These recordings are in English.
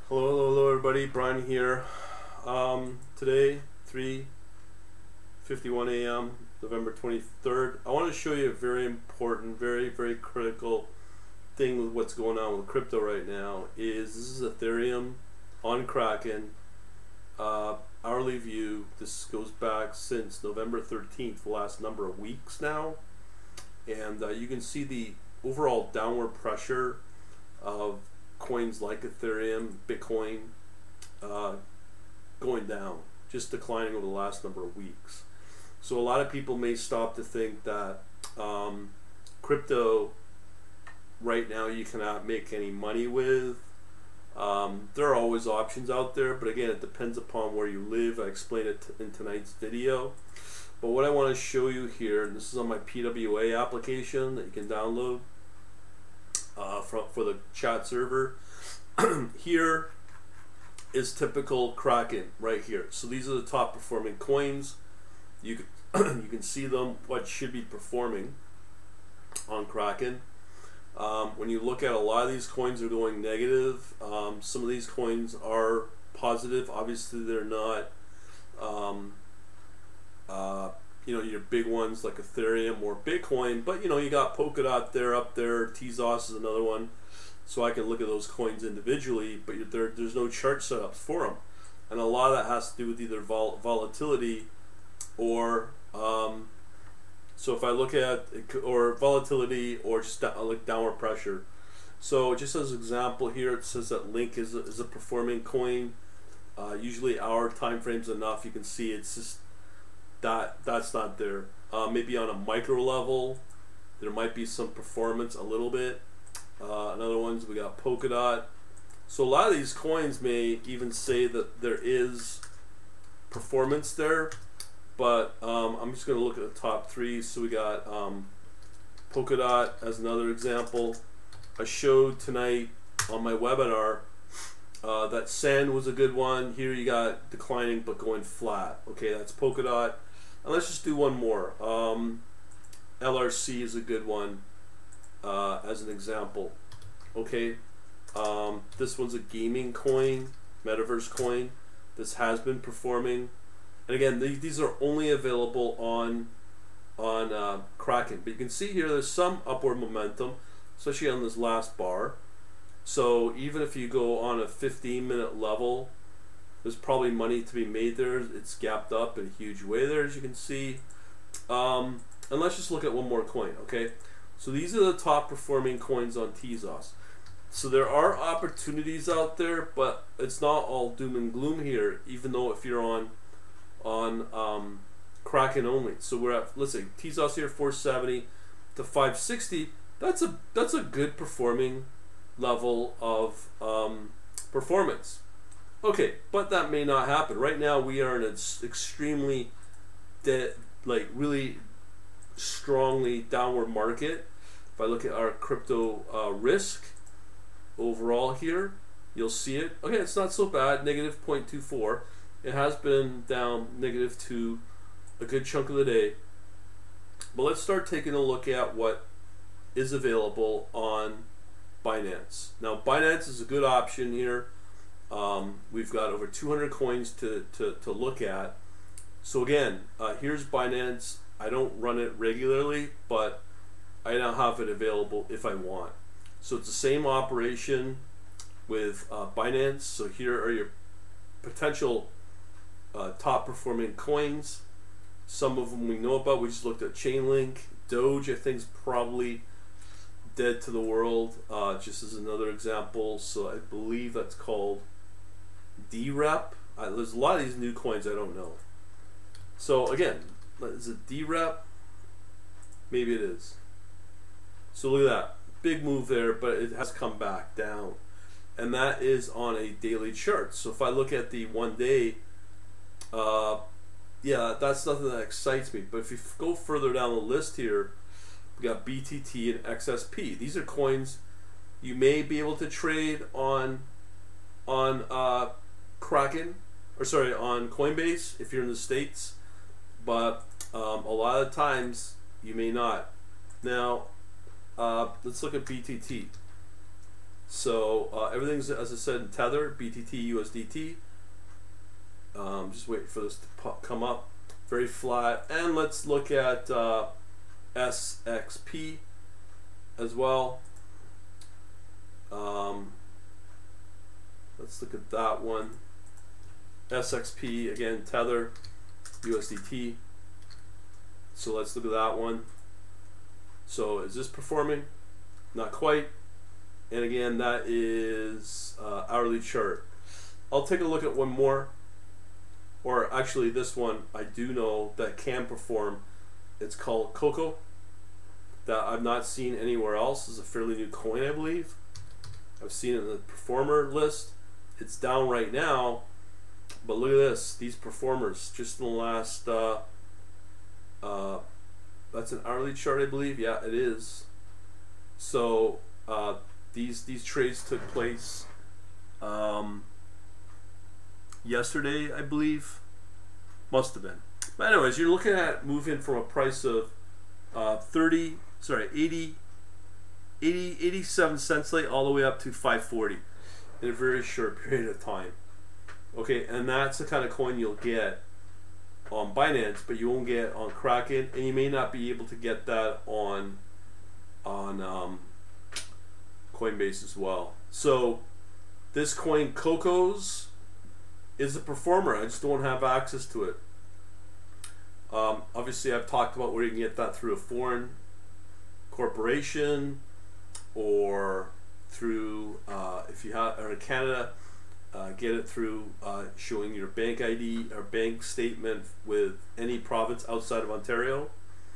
Hello everybody. Brian here. Today, 3:51 a.m., November 23rd. I want to show you a very important, very critical thing with what's going on with crypto right now. This is Ethereum on Kraken. Hourly view. This goes back since November 13th, the last number of weeks now, and you can see the overall downward pressure of coins like Ethereum, Bitcoin, going down, just declining over the last number of weeks. So a lot of people may stop to think that crypto right now you cannot make any money with. There are always options out there, but again, it depends upon where you live. I explained it in tonight's video. But what I want to show you here, and this is on my PWA application that you can download for the chat server. Here is typical Kraken right here. So these are the top performing coins. You can see them, what should be performing on Kraken. When you look at a lot of these coins are going negative. Some of these coins are positive. Obviously they're not your big ones like Ethereum or Bitcoin, but you got Polkadot there, up there. Tezos is another one, so I can look at those coins individually, but there's no chart setups for them, and a lot of that has to do with either volatility or so if I look at or volatility or just like downward pressure. So just as an example here, it says that Link is a performing coin. Usually our time frame's enough. You can see it's just that's not there. Maybe on a micro level there might be some performance a little bit. Another ones, we got Polkadot. So a lot of these coins may even say that there is performance there, but I'm just going to look at the top three. So we got Polkadot as another example. I showed tonight on my webinar that Sand was a good one. Here you got declining but going flat. Okay, that's Polkadot. And let's just do one more. LRC is a good one as an example. Okay, this one's a gaming coin, metaverse coin. This has been performing, and again, these are only available on Kraken. But you can see here there's some upward momentum, especially on this last bar. So even if you go on a 15-minute level, there's probably money to be made there. It's gapped up in a huge way there, as you can see. And let's just look at one more coin, okay? So these are the top performing coins on Tezos. So there are opportunities out there, but it's not all doom and gloom here, even though if you're on Kraken only. So we're at, let's say, Tezos here, 470 to 560. That's a good performing level of performance. Okay, but that may not happen. Right now we are in an extremely really strongly downward market. If I look at our crypto risk overall here, you'll see it. Okay, it's not so bad, negative 0.24. It has been down negative to a good chunk of the day. But let's start taking a look at what is available on Binance. Now Binance is a good option here. We've got over 200 coins to look at. So again, here's Binance. I don't run it regularly, but I now have it available if I want. So it's the same operation with Binance. So here are your potential top performing coins. Some of them we know about. We just looked at Chainlink. Doge, I think, is probably dead to the world, just as another example. So I believe that's called DREP. There's a lot of these new coins I don't know. So again, is it DREP? Maybe it is. So look at that. Big move there, but it has come back down. And that is on a daily chart. So if I look at the 1 day, yeah, that's nothing that excites me. But if you go further down the list here, we got BTT and XSP. These are coins you may be able to trade on Kraken, or sorry, on Coinbase if you're in the States, but a lot of times you may not. Now let's look at BTT. So everything's, as I said, in Tether, BTT, USDT. Just wait for this to come up. Very flat. And let's look at SXP as well. Let's look at that one. SXP, again, Tether, USDT. So let's look at that one. So is this performing? Not quite. And again, that is hourly chart. I'll take a look at one more. Or actually, this one I do know that can perform. It's called Coco. That I've not seen anywhere else. It's a fairly new coin, I believe. I've seen it in the performer list. It's down right now, but look at this. These performers just in the last. That's an hourly chart, I believe. Yeah, it is. So these trades took place yesterday, I believe. Must have been. But anyways, you're looking at moving from a price of 87 cents late all the way up to 540 in a very short period of time. Okay, and that's the kind of coin you'll get on Binance, but you won't get on Kraken, and you may not be able to get that on Coinbase as well. So this coin, Cocos, is a performer. I just don't have access to it. Obviously, I've talked about where you can get that through a foreign corporation, or through if you are in Canada, get it through showing your bank ID or bank statement with any province outside of Ontario.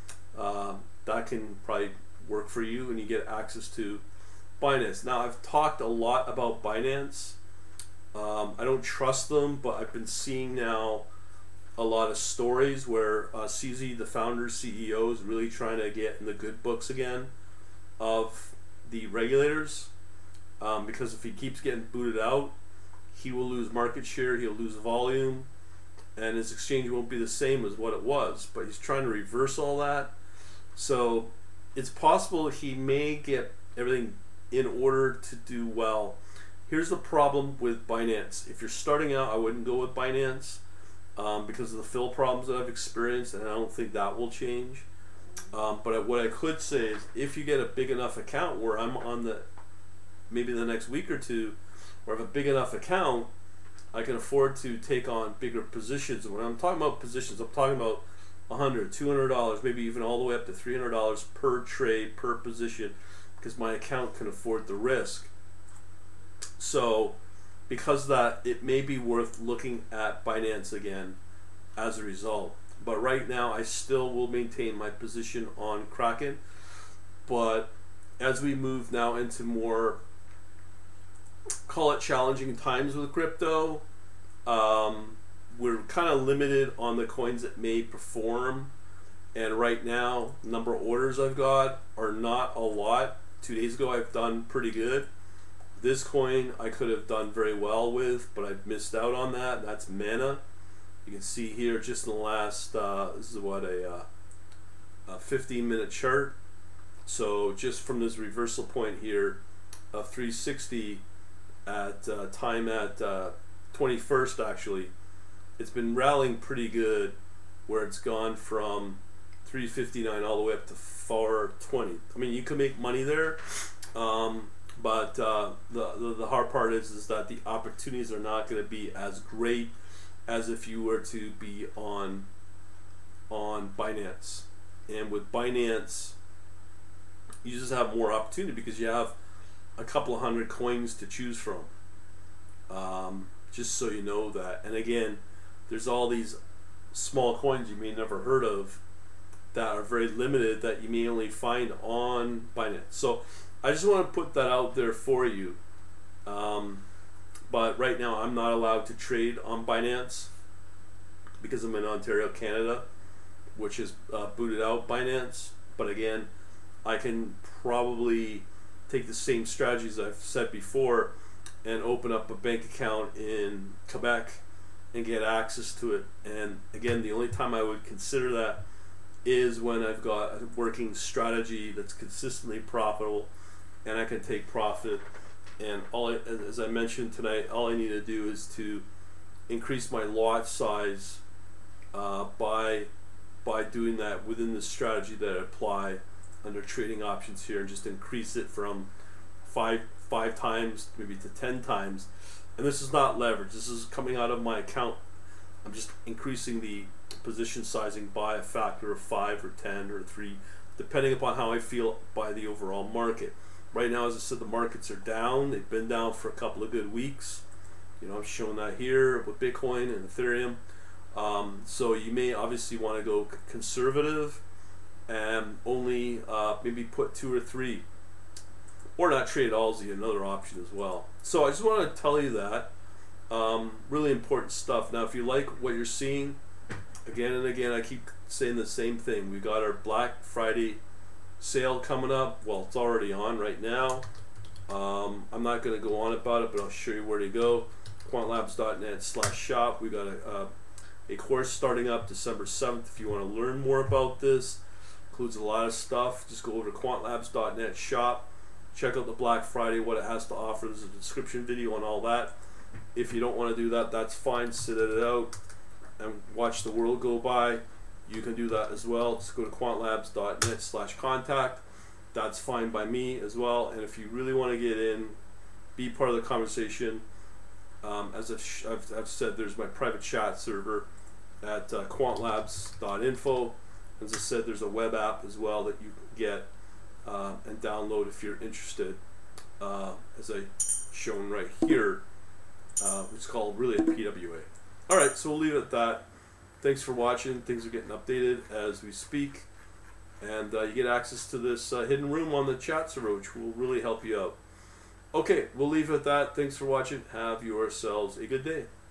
That can probably work for you, and you get access to Binance. Now, I've talked a lot about Binance. I don't trust them, but I've been seeing now a lot of stories where CZ, the founder, CEO, is really trying to get in the good books again of the regulators, because if he keeps getting booted out, he will lose market share, he'll lose volume, and his exchange won't be the same as what it was. But he's trying to reverse all that. So it's possible he may get everything in order to do well. Here's the problem with Binance. If you're starting out, I wouldn't go with Binance because of the fill problems that I've experienced, and I don't think that will change. But what I could say is, if you get a big enough account where I'm on maybe the next week or two, or have a big enough account, I can afford to take on bigger positions. And when I'm talking about positions, I'm talking about $100, $200, maybe even all the way up to $300 per trade, per position, because my account can afford the risk. So because of that, it may be worth looking at Binance again as a result. But right now, I still will maintain my position on Kraken. But as we move now into more, call it challenging times with crypto, we're kind of limited on the coins that may perform. And right now, number of orders I've got are not a lot. 2 days ago, I've done pretty good. This coin I could have done very well with, but I've missed out on that. That's Mana. You can see here just in the last, this is what, a 15-minute chart. So just from this reversal point here of 360 at time at 21st, actually, it's been rallying pretty good, where it's gone from 359 all the way up to 420. I mean, you can make money there, but the hard part is that the opportunities are not going to be as great as if you were to be on Binance. And with Binance, you just have more opportunity because you have a couple of hundred coins to choose from. Just so you know that. And again, there's all these small coins you may never heard of that are very limited that you may only find on Binance. So I just want to put that out there for you. But right now I'm not allowed to trade on Binance because I'm in Ontario, Canada, which is booted out Binance. But again, I can probably take the same strategies I've said before and open up a bank account in Quebec and get access to it. And again, the only time I would consider that is when I've got a working strategy that's consistently profitable and I can take profit And as I mentioned tonight, all I need to do is to increase my lot size by doing that within the strategy that I apply under trading options here, and just increase it from five times maybe to 10 times. And this is not leverage, this is coming out of my account. I'm just increasing the position sizing by a factor of 5 or 10 or 3, depending upon how I feel by the overall market. Right now, as I said, the markets are down. They've been down for a couple of good weeks. You know, I'm showing that here with Bitcoin and Ethereum. So you may obviously want to go conservative and only maybe put 2 or 3, or not trade at all is another option as well. So I just want to tell you that. Really important stuff. Now, if you like what you're seeing, again and again, I keep saying the same thing. We got our Black Friday sale coming up. Well, it's already on right now. I'm not going to go on about it, but I'll show you where to go. quantlabs.net/shop. We got a course starting up December 7th. If you want to learn more about this, includes a lot of stuff. Just go over to quantlabs.net/shop. Check out the Black Friday, what it has to offer. There's a description video on all that. If you don't want to do that, that's fine. Sit it out and watch the world go by. You can do that as well. Just go to quantlabs.net/contact. That's fine by me as well. And if you really want to get in, be part of the conversation, as I've said, there's my private chat server at quantlabs.info. As I said, there's a web app as well that you can get and download if you're interested, as I shown right here. It's called really a PWA. Alright, so we'll leave it at that. Thanks for watching. Things are getting updated as we speak. And you get access to this hidden room on the chat server, which will really help you out. Okay, we'll leave it at that. Thanks for watching. Have yourselves a good day.